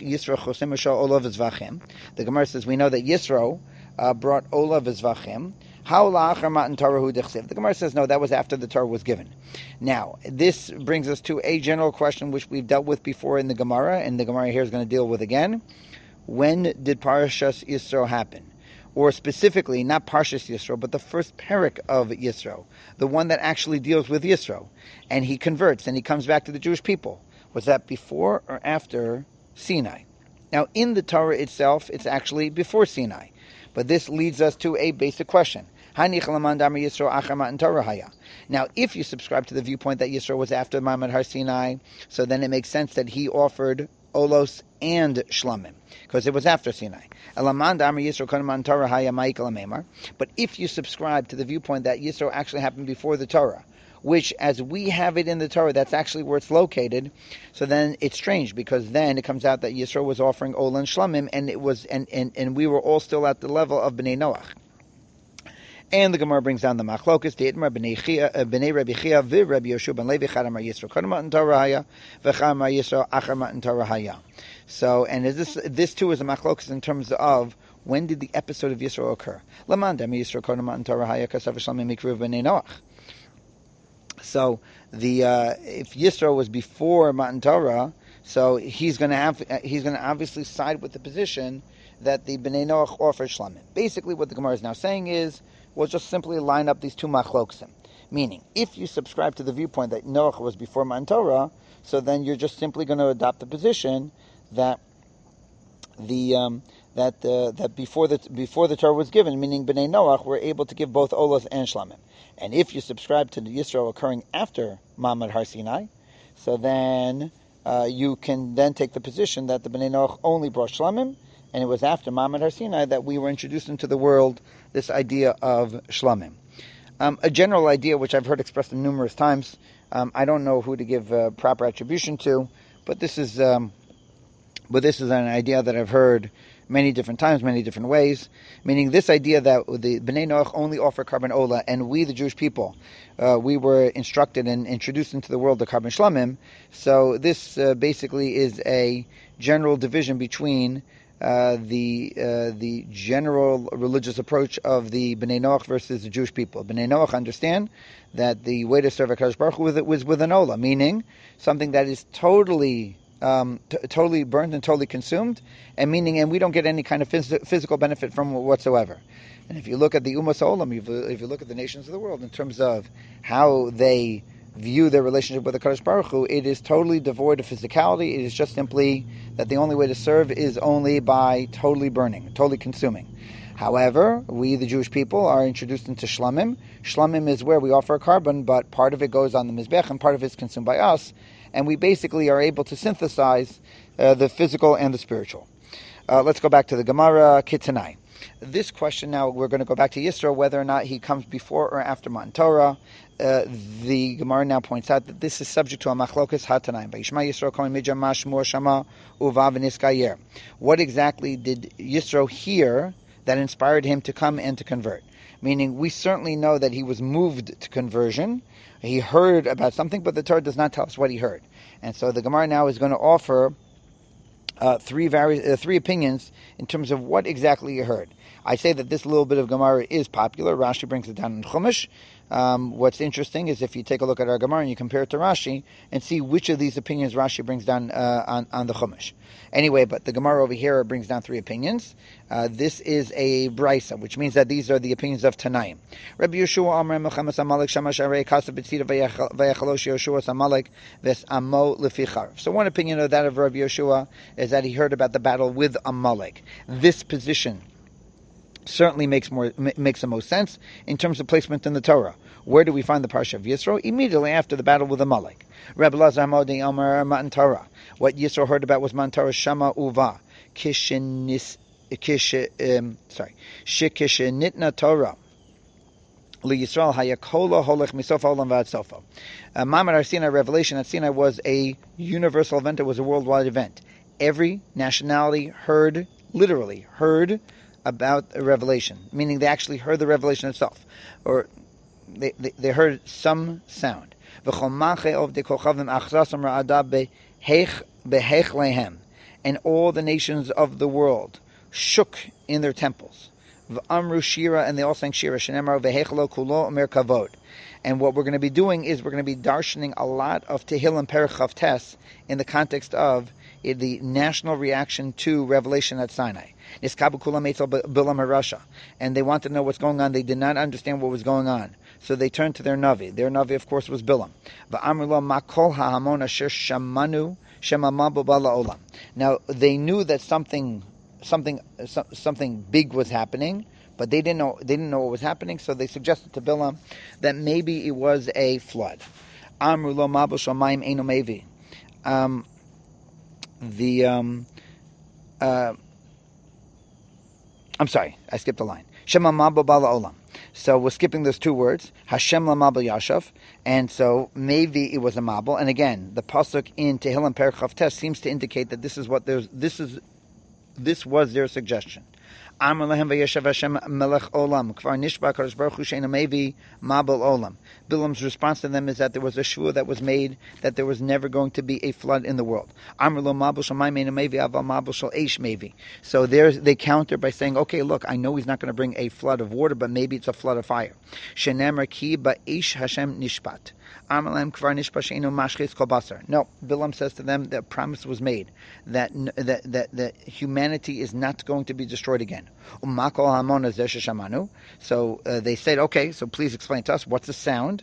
Gemara says we know that Yisro uh, brought olav zvachim. The Gemara says no, that was after the Torah was given. Now, this brings us to a general question which we've dealt with before in the Gemara, and the Gemara here is going to deal with again. When did Parashas Yisro happen? Or specifically, not Parshas Yisro, but the first parak of Yisro, the one that actually deals with Yisro, and he converts and he comes back to the Jewish people. Was that before or after Sinai? Now, in the Torah itself, it's actually before Sinai. But this leads us to a basic question. Now, if you subscribe to the viewpoint that Yisro was after Ma'amad Har Sinai, so then it makes sense that he offered Olos and Shlamim, because it was after Sinai. But if you subscribe to the viewpoint that Yisro actually happened before the Torah, which, as we have it in the Torah, that's actually where it's located, so then it's strange, because then it comes out that Yisro was offering Olah and Shlamim, and it was, and, and, and we were all still at the level of Bnei Noach. And the Gemara brings down the Machlokas, the Itmar Bnei Rabbi Chia, v Rabbi Yoshua ben Levi, Chad Amar Yisro Kodem Matan Torah Haya, v'Chad Amar Yisro Achar Matan Torah Haya. So, and this this too is a Machlokas in terms of when did the episode of Yisro occur? Laman Dem Yisro Kodem Matan Torah Haya, Kasav Shlamim Mikruv Bnei Noach. So the uh, if Yisro was before Matan Torah, so he's going to have he's going to obviously side with the position that the Bnei Noach offered Shlamim. Basically, what the Gemara is now saying is, we'll just simply line up these two machloksim. Meaning, if you subscribe to the viewpoint that Noach was before Matan Torah, so then you're just simply going to adopt the position that the um, that uh, that before the before the Torah was given, meaning Bnei Noach were able to give both Olos and Shlamim. And if you subscribe to the Yisro occurring after Ma'amad Har Sinai, so then uh, you can then take the position that the Bnei Noach only brought Shlamim, and it was after Ma'amad Har Sinai that we were introduced into the world this idea of Shlamim. Um, a general idea which I've heard expressed numerous times, um, I don't know who to give uh, proper attribution to, but this is um, but this is an idea that I've heard many different times, many different ways, meaning this idea that the Bnei Noach only offer Karban Olah, and we, the Jewish people, uh, we were instructed and introduced into the world the Karban Shlamim. So this uh, basically is a general division between Uh, the uh, the general religious approach of the Bnei Noach versus the Jewish people. Bnei Noach understand that the way to serve HaKadosh Baruch Hu was, was with an olah, meaning something that is totally um, t- totally burned and totally consumed, and meaning and we don't get any kind of phys- physical benefit from it whatsoever. And if you look at the Umas Olam, if, if you look at the nations of the world in terms of how they view their relationship with the Kadosh Baruch Hu, it is totally devoid of physicality. It is just simply that the only way to serve is only by totally burning, totally consuming. However, we, the Jewish people, are introduced into Shlamim. Shlamim is where we offer a carbon, but part of it goes on the Mizbech and part of it is consumed by us. And we basically are able to synthesize uh, the physical and the spiritual. Uh, let's go back to the Gemara, Kitanai. This question now, we're going to go back to Yisro, whether or not he comes before or after Matan Torah. Uh, the Gemara now points out that this is subject to a machlokas hatanaim. Vayishma Yisro kohen midjan mashmur shama uva v'niskayer. What exactly did Yisro hear that inspired him to come and to convert? Meaning, we certainly know that he was moved to conversion. He heard about something, but the Torah does not tell us what he heard. And so the Gemara now is going to offer Uh, three vari- uh, three opinions in terms of what exactly you heard. I say that this little bit of Gemara is popular. Rashi brings it down in Chumash. Um, what's interesting is if you take a look at our Gemara and you compare it to Rashi and see which of these opinions Rashi brings down uh, on, on the Chumash. Anyway, but the Gemara over here brings down three opinions. Uh, this is a Brisa, which means that these are the opinions of Tanaim. Rabbi Yeshua Amar Melchamas Amalek Shamash Arei Kasav B'Tzira Vayachalosh Yeshua Amalek Ves Amo Lefichar. So one opinion of that of Rabbi Yeshua is that he heard about the battle with Amalek. This position certainly makes more makes the most sense in terms of placement in the Torah. Where do we find the Parsha of Yisro? Immediately after the battle with Amalek. Rabbi Lazar Modi Amar Matan Torah. What Yisro heard about was Matan Torah Shama Uva Kishinis Kish um, sorry Shikishinitna Torah Li Yisrael Hayakola Holech Misofa Olam Vad Sofa. Ma'amad Har Sinai revelation at Sinai was a universal event. It was a worldwide event. Every nationality heard, literally heard, about a revelation, meaning they actually heard the revelation itself, or they, they, they heard some sound. And all the nations of the world shook in their temples. V'amru shira, and they all sang shira. Shenemar v'hechlo kulo omer kavod. And what we're going to be doing is we're going to be darshaning a lot of Tehillim Perek Chav Tes in the context of the national reaction to revelation at Sinai. And they wanted to know what's going on. They did not understand what was going on. So they turned to their Navi. Their Navi, of course, was Bilam. Now, they knew that something something so, something big was happening, but they didn't know they didn't know what was happening. So they suggested to Bilam that maybe it was a flood. Amru lo mabul shamayim eino mevi. Um, the um, uh, I'm sorry, I skipped a line. Shema mabul bala olam. So we're skipping those two words. Hashem la mabul yashav. And so maybe it was a mabul. And again, the pasuk in Tehillim Perek Chav Tes seems to indicate that this is what there's. This is this was their suggestion. Amar lehem vayeshav Hashem melech olam kvar nishba kadosh baruch hu she'eino mevi mabul olam. Bilam's response to them is that there was a shua that was made that there was never going to be a flood in the world. Amar lo mabul shamayim eino mevi aval mabul shel eish mevi. So there's they counter by saying, okay, look, I know he's not going to bring a flood of water, but maybe it's a flood of fire. Shenemar ki ba'eish Hashem nishpat. No, Bilam says to them that promise was made that that that, that humanity is not going to be destroyed again. So uh, they said, okay, so please explain to us what's the sound.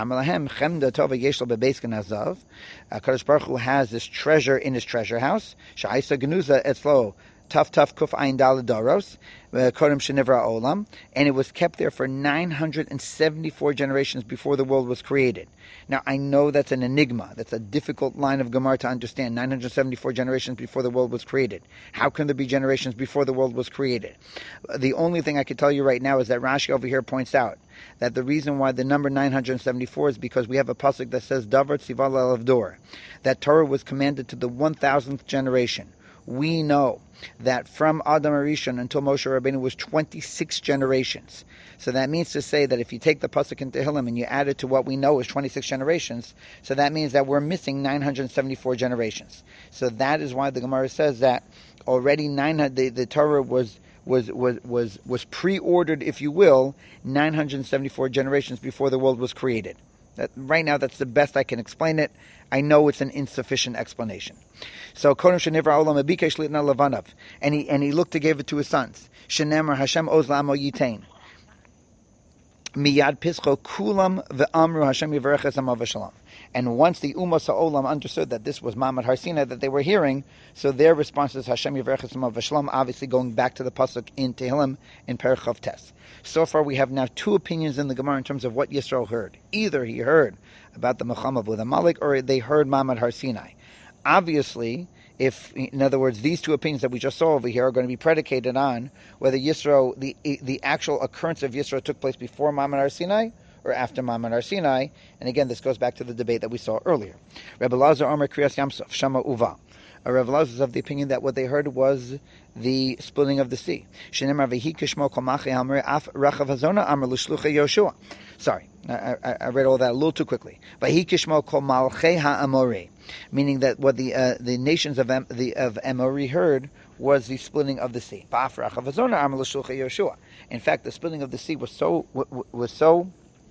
Kadosh Baruch Hu has this treasure in his treasure house. Tough, tough, kuf ayin daled doros, kodem shenivra olam, and it was kept there for nine hundred seventy-four generations before the world was created. Now, I know that's an enigma. That's a difficult line of Gemara to understand. nine hundred seventy-four generations before the world was created. How can there be generations before the world was created? The only thing I can tell you right now is that Rashi over here points out that the reason why the number nine hundred seventy-four is because we have a pasuk that says, Davar tzival alav dor, that Torah was commanded to the one thousandth generation. We know that from Adam Arishon until Moshe Rabbeinu was twenty-six generations. So that means to say that if you take the pasuk in Tehillim and you add it to what we know is twenty-six generations, so that means that we're missing nine hundred seventy-four generations. So that is why the Gemara says that already nine the, the Torah was was was was was pre-ordered, if you will, nine hundred seventy-four generations before the world was created. That, right now, that's the best I can explain it. I know it's an insufficient explanation. So, Kodem Shenivra Olam Abikesh Litna Lavanav, and he and he looked to give it to his sons. Shenemar Hashem Oz Lamo Yitain. Miyad Pischo Kulam ve'amru Hashem Yivarech Es Amav V'Shalom. And once the Umas HaOlam understood that this was Ma'amad Har Sinai that they were hearing, so their response is Hashem Yivarech Es Amav V'Shalom, obviously going back to the pasuk in Tehillim in Perek Chav Tes. So far, we have now two opinions in the Gemara in terms of what Yisrael heard. Either he heard about the Muhammad with Amalek, or they heard Ma'amad Har Sinai. Obviously, if, in other words, these two opinions that we just saw over here are going to be predicated on whether Yisro, the the actual occurrence of Yisro took place before Ma'amad Har Sinai or after Ma'amad Har Sinai. And again, this goes back to the debate that we saw earlier. Rebbe Lazar Omer Kriyas Yamsuf Shama Uva. Rebbe Lazar is of the opinion that what they heard was the splitting of the sea. Shenemar vehi kishmo kol machi hamre af rachav hazona amar l'shluchei Yoshua. Sorry, I, I, I read all that a little too quickly. Vehi kishmo kol malchei ha'amori, meaning that what the uh, the nations of Am, the of Amori heard was the splitting of the sea. Ba'af rachav hazona amar l'shluchei Yoshua. In fact, the splitting of the sea was so was so.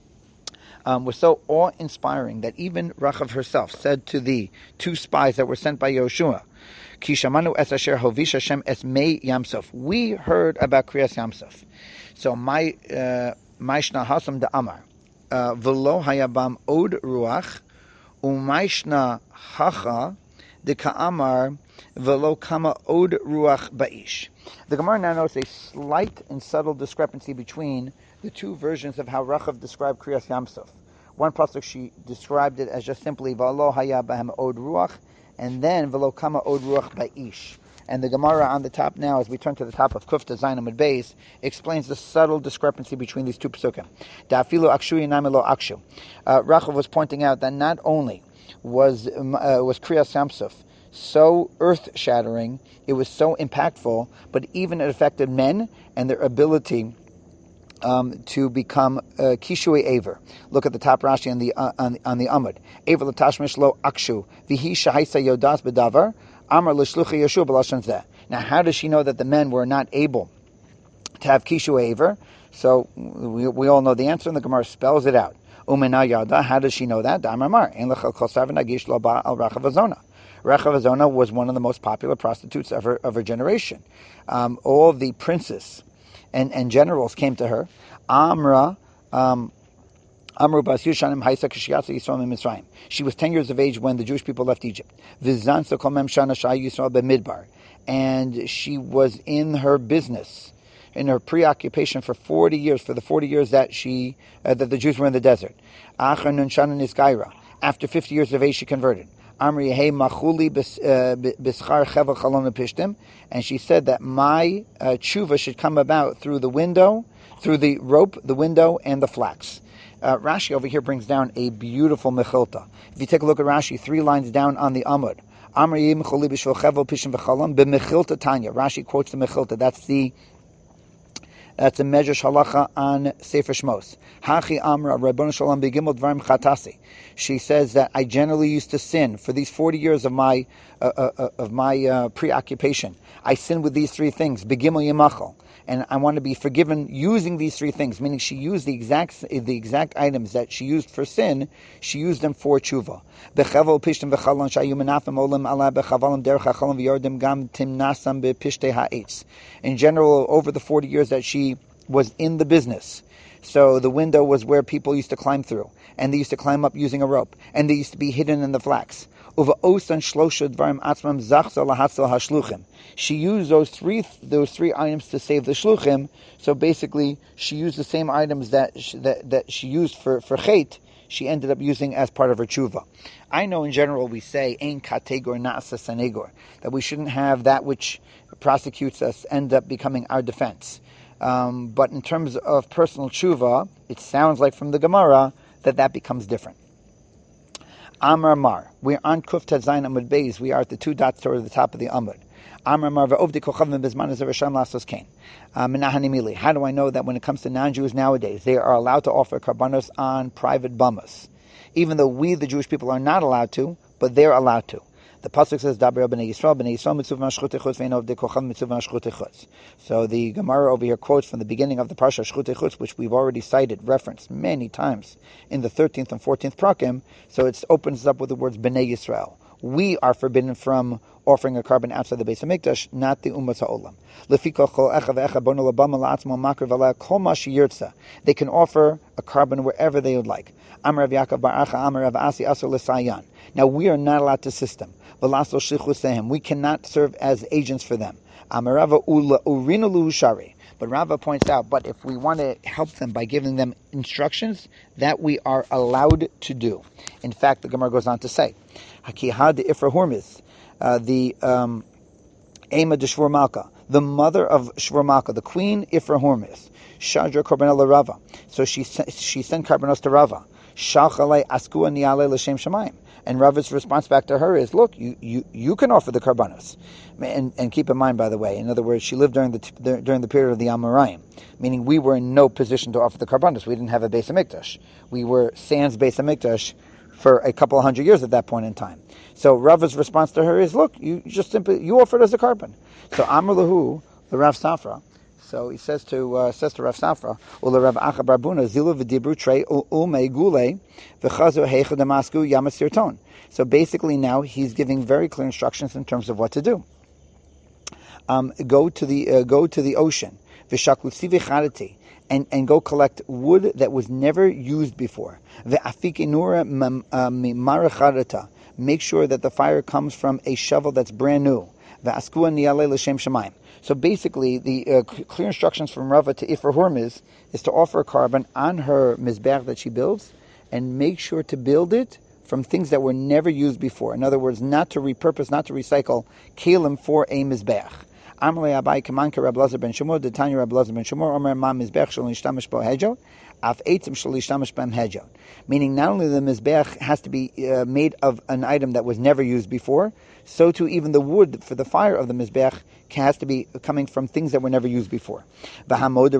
Um, was so awe-inspiring that even Rachav herself said to the two spies that were sent by Yoshua, Ki shamanu es asher hovish Hashem es mei Yamsuf. We heard about Kriyas Yamsuf. So my Maishna Hasam de Amar v'lo hayabam od ruach u'maishna hacha de ka'amar v'lo kama od ruach ba'ish. The Gemara now notes a slight and subtle discrepancy between the two versions of how Rachav described Kriyas Yamsuf. One pasuk she described it as just simply V'lo haya bahem od ruach, and then V'lo kama od ruach ba'ish. And the Gemara on the top now, as we turn to the top of Kufta Zayin Amud Beis, explains the subtle discrepancy between these two pasukim. Da'afilu akshu yinami lo akshu. Rachav was pointing out that not only was uh, was Kriyas Yamsuf so earth-shattering, it was so impactful, but even it affected men and their ability Um, to become uh, kishui aver. Look at the top Rashi on the uh, on, on the Amud. Aver l'tashmish lo akshu v'hi shahaisa yodas bedavar amar l'shluchi Yeshua b'lashon zeh. Now, how does she know that the men were not able to have kishui aver? So we, we all know the answer, and the Gemara spells it out. Umena yada. How does she know that? Damar mar en lechal kol savin agish lo ba al Rachav Azona. Rachav Azona was one of the most popular prostitutes of her of her generation. Um, all the princes And, and generals came to her. Amra, um, Amru bas Yushanim Haisa Kishiyatsa Yisrael Mitzrayim. She was ten years of age when the Jewish people left Egypt. Vizansa Kol Mem Shana Shai Yisrael B'Midbar. and she was in her business, in her preoccupation for forty years, for the forty years that she uh, that the Jews were in the desert. After fifty years of age, she converted. And she said that my uh, tshuva should come about through the window, through the rope, the window, and the flax. Uh, Rashi over here brings down a beautiful mechilta. If you take a look at Rashi, three lines down on the Amud, Rashi quotes the mechilta. That's the That's a medrash halacha on Sefer Shmos. Hachi Amra Rabbanu Shalom Begimel Dvarim Chatasi. She says that I generally used to sin for these forty years of my uh, uh, of my uh, preoccupation. I sinned with these three things. Begimel Yemachal, and I want to be forgiven using these three things. Meaning, she used the exact the exact items that she used for sin. She used them for tshuva. Bechavel pishtim v'chalon shayu menafim olim ala bechavalim derech hachalon v'yordim gam timnasam bepishtei ha'etz. In general, over the forty years that she was in the business, so the window was where people used to climb through, and they used to climb up using a rope, and they used to be hidden in the flax. She used those three those three items to save the shluchim. So basically, she used the same items that she, that, that she used for for chet. She ended up using as part of her tshuva. I know in general we say ein kategor nasa sanegor, that we shouldn't have that which prosecutes us end up becoming our defense. Um, but in terms of personal tshuva, it sounds like from the Gemara that that becomes different. Amar Mar, we're on Kuf Tzayin Amud Beis. We are at the two dots toward the top of the Amud. Amar Mar ve'ovdi kochavim bezman ezer Hashem lasos kain. Menahanimili. How do I know that when it comes to non-Jews nowadays, they are allowed to offer karbanos on private bamas, even though we, the Jewish people, are not allowed to, but they're allowed to? The pasuk says, "Daber b'nei Yisrael, b'nei Yisrael mitzuv mashchut echutz ve'eno ovdei kochav mitzuv mashchut echutz." So the Gemara over here quotes from the beginning of the parsha Shchut Echutz, which we've already cited, referenced many times in the thirteenth and fourteenth prakim. So it opens up with the words b'nei Yisrael. We are forbidden from offering a carbon outside the Beis Hamikdash, not the Ummah Ha'olam. Lefikoch kol echa ve'echa bono labama la'atzmo makar v'ala kol ma sheyirtza. They can offer a carbon wherever they would like. Amar Rav Yaakov bar Acha, Amar Rav Asi asur l'sayan. Now we are not allowed to assist them. V'laso shlichusehem. We cannot serve as agents for them. Amar Rava ula urinu luhushari. But Rava points out, but if we want to help them by giving them instructions, that we are allowed to do. In fact, the Gemara goes on to say, Hakihad Ifra Hormiz, uh, the um, Ema de Shvur Malka, the mother of Shvur Malka, the queen Ifra Hormiz, Shadra Korbanel Rava. So she she sent Karbanos to Rava. Shalchalei Askua Niale L'Shem Shemaim. And Rava's response back to her is, look, you, you, you can offer the karbanos. And, and keep in mind, by the way, in other words, she lived during the t- during the period of the Amoraim, meaning we were in no position to offer the karbanos. We didn't have a Beis Hamikdash. We were sans Beis Hamikdash for a couple of hundred years at that point in time. So Rava's response to her is, look, you just simply, you offer it as a carbon. So Amr Lahu, the Rav Safra, so he says to uh, says to Rav Safra, Ula Rav Acha Barbuna, Zilu v'dibru trei u'mei gule v'chazu heicha damasku yamasirton. So basically now he's giving very clear instructions in terms of what to do. Um, go to the uh, go to the ocean, v'shaklusi v'charati, and and go collect wood that was never used before. V'afiki nura mimaracharata. Make sure that the fire comes from a shovel that's brand new. V'askua niale l'shem shemaim. So basically, the uh, clear instructions from Rava to Ifra Hormiz is to offer a carbon on her mizbeach that she builds, and make sure to build it from things that were never used before. In other words, not to repurpose, not to recycle kelim for a mizbeach. Amalei Abai Kamanka Rab Lazar ben Shemur, the Tanya Rab Lazar ben Shemur, Omer Ma mizbeach shel nishtamish bo hedjo, af eitzim shel nishtamish b'hem hedjo. Meaning, not only the mizbeach has to be uh, made of an item that was never used before, so too even the wood for the fire of the mizbeach has to be coming from things that were never used before. Now the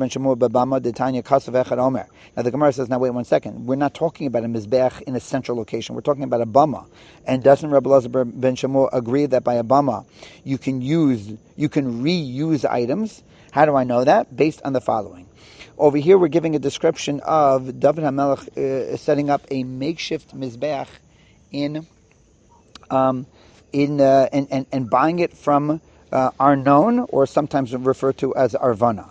Gemara says, now wait one second, we're not talking about a mizbeach in a central location, we're talking about a bama. And doesn't Rabbi Elazar ben Shemur agree that by a bama you can use, you can reuse items? How do I know that? Based on the following. Over here we're giving a description of David HaMelech uh, setting up a makeshift mizbeach in, um, in uh, and, and, and buying it from Uh, Arnon, or sometimes referred to as Arvana.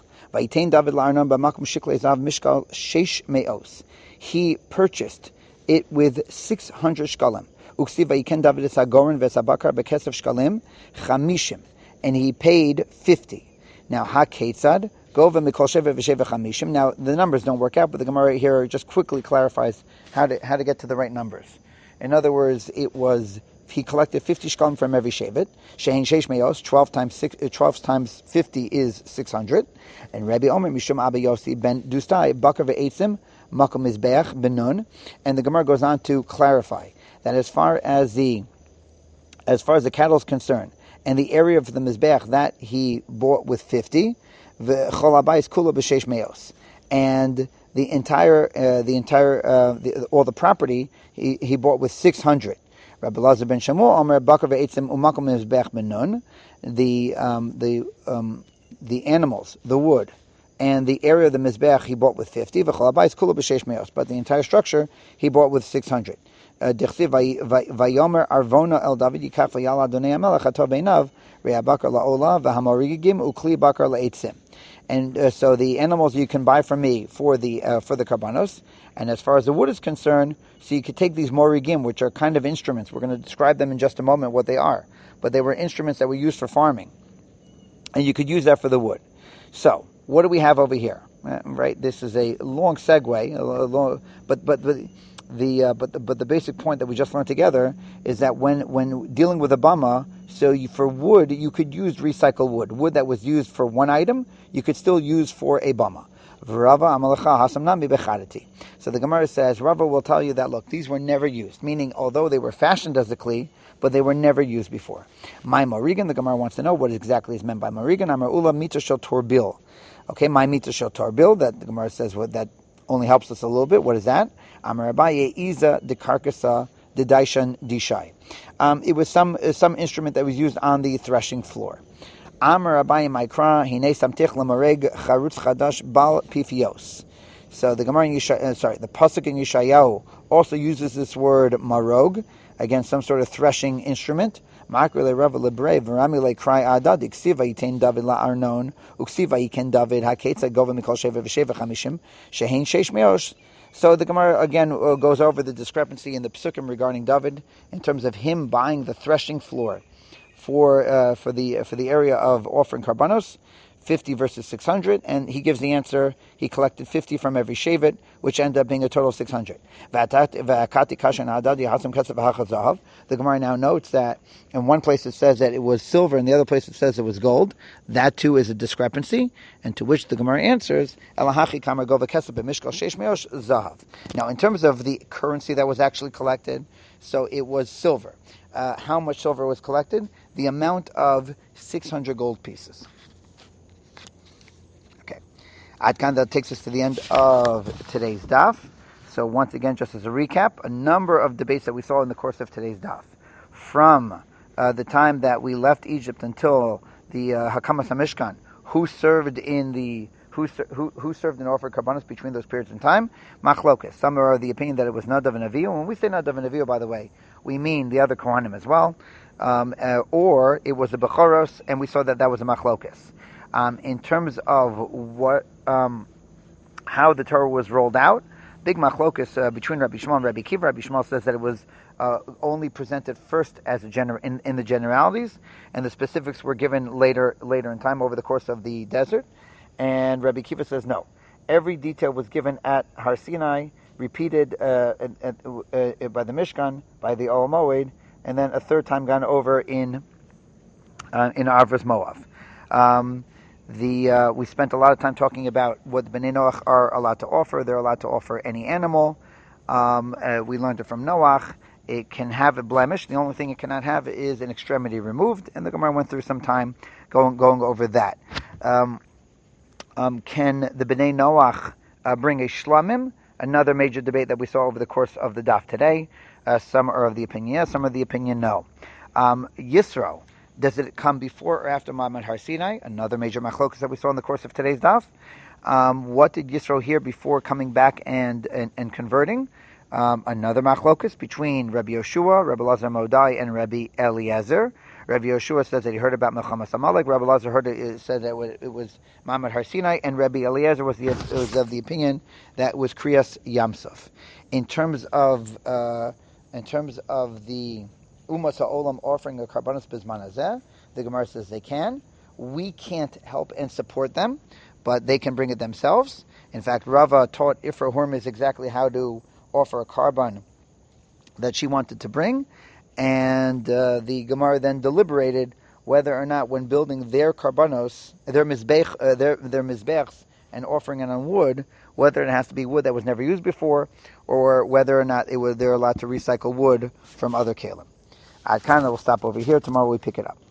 He purchased it with six hundred shkalim. and he paid fifty. Now, ha-ketzad, gova mikol sheva v'sheva chamishim. Now, the numbers don't work out, but the Gemara here just quickly clarifies how to how to get to the right numbers. In other words, it was, he collected fifty shkalim from every shevet. Shehin sheish meos, twelve times six, twelve times fifty is six hundred. And Rabbi Omer mishum Abba Yossi ben Dustai bakar ve'etzim makom mizbeach benun. And the Gemara goes on to clarify that as far as the as far as the cattle is concerned, and the area of the mizbeach that he bought with fifty, the cholabayis kula b'sheish meos, and the entire, uh, the entire, uh, the, all the property he, he bought with six hundred. Rabbi Lazar ben Shamuel Omer bakar ve'etzim umakom mizbeach benun. The um, the um, the animals, the wood, and the area of the mizbeach he bought with fifty. V'cholabayis kula b'sheish meos, but the entire structure he bought with six hundred. Vayomer Arvona El David Yikach Vayala Adonai Hamelech Hatov Beinav Re'abakar La'ola V'Hamorigim Ukli Bakar La'etzim. And uh, so the animals you can buy from me for the uh, for the karbanos, and as far as the wood is concerned, so you could take these morigim, which are kind of instruments. We're going to describe them in just a moment what they are, but they were instruments that were used for farming, and you could use that for the wood. So what do we have over here? Uh, right, this is a long segue, a long, but but but. The uh, but the, but the basic point that we just learned together is that when when dealing with a bama, so you, for wood you could use recycled wood, wood that was used for one item you could still use for a bama. So the Gemara says Rava will tell you that look, these were never used, meaning although they were fashioned as a kli, but they were never used before. My Morigan, the Gemara wants to know what exactly is meant by Morigan. Amar Ula mita shel torbil. Okay, my mita shel torbil. That the Gemara says what that only helps us a little bit. What is that? Amar Abaye Iza de Karkasa de Daishan Dishai. Um, it was some uh, some instrument that was used on the threshing floor. Amar Abaye Maikra Hine Samtich Lamareg Charutz Chadash Bal Pifios. So the Gemara in Yisha, uh, sorry, the pasuk in Yeshayahu also uses this word marog, again some sort of threshing instrument. Makre Rava Lebre V'Rami Le Cry Adad Iksiva Yitain David La Arnon Uksiva Yiken David Haketza Gova Mikol Sheva V'Sheva Chamishim Shehin Sheish Meosh. So the Gemara again uh, goes over the discrepancy in the Psukim regarding David in terms of him buying the threshing floor for uh, for the uh, for the area of offering karbanos, fifty versus six hundred, and he gives the answer. He collected fifty from every shevet, which ended up being a total of six hundred. The Gemara now notes that in one place it says that it was silver, and the other place it says it was gold. That too is a discrepancy, and to which the Gemara answers, Now, in terms of the currency that was actually collected, so it was silver. Uh, how much silver was collected? The amount of six hundred gold pieces. Adkan, that takes us to the end of today's daf. So once again, just as a recap, a number of debates that we saw in the course of today's daf. From uh, the time that we left Egypt until the uh, Hakamas HaMishkan, who served in the who, who who served in offered karbanos between those periods in time? Machlokas. Some are of the opinion that it was Nadav and Avihu. When we say Nadav and Avihu, by the way, we mean the other Kohanim as well. Um, uh, or it was the Bechoros, and we saw that that was a Machlokas. Um, in terms of what, um, how the Torah was rolled out, big machlokus uh, between Rabbi Shmuel and Rabbi Kiva. Rabbi Shmuel says that it was uh, only presented first as a gener- in, in the generalities, and the specifics were given later later in time over the course of the desert. And Rabbi Kiva says no, every detail was given at Har Sinai, repeated uh, at, at, uh, by the Mishkan, by the Ol Moed, and then a third time gone over in uh, in Arvas Moav. Um, The uh, we spent a lot of time talking about what the Bnei Noach are allowed to offer. They're allowed to offer any animal. Um, uh, we learned it from Noach. It can have a blemish. The only thing it cannot have is an extremity removed. And the Gemara went through some time going going over that. Um, um, can the Bnei Noach uh, bring a shlamim? Another major debate that we saw over the course of the daf today. Uh, some are of the opinion yes, some are of the opinion no. Um, Yisro. Does it come before or after Ma'amad Har Sinai? Another major machlokas that we saw in the course of today's daf. Um, what did Yisro hear before coming back and and, and converting? Um, another machlokas between Rabbi Yoshua, Rabbi Lazar Modai, and Rabbi Eliezer. Rabbi Yoshua says that he heard about Melchamas Amalek. Rabbi Lazar heard it, it said that it was Ma'amad Har Sinai, and Rabbi Eliezer was, the, was of the opinion that it was Kriyas Yamsuf. In terms of uh, in terms of the Umas HaOlam offering a karbanos bizman hazeh, The Gemara says they can. We can't help and support them, but they can bring it themselves. In fact, Rava taught Ifra Hormuz exactly how to offer a carbon that she wanted to bring, and uh, the Gemara then deliberated whether or not, when building their karbanos, their mizbech, uh, their their mizbechs, and offering it on wood, whether it has to be wood that was never used before, or whether or not it was they're allowed to recycle wood from other kalim. I'd kind of will stop over here. Tomorrow we pick it up.